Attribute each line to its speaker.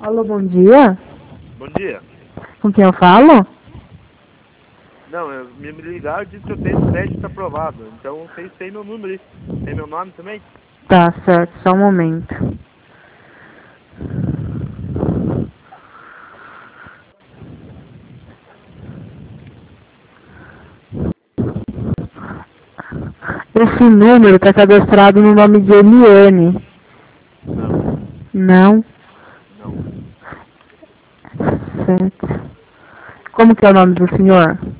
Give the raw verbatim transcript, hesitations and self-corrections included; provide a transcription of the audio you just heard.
Speaker 1: Alô, bom dia.
Speaker 2: Bom dia.
Speaker 1: Com quem eu falo?
Speaker 2: Não, eu, me me ligaram e disse que eu tenho crédito aprovado. Então vocês têm meu número aí. Tem meu nome também?
Speaker 1: Tá, certo. Só um momento. Esse número tá cadastrado no nome de Eliane.
Speaker 2: Não,
Speaker 1: Não?
Speaker 2: não.
Speaker 1: Certo. Como que é o nome do senhor?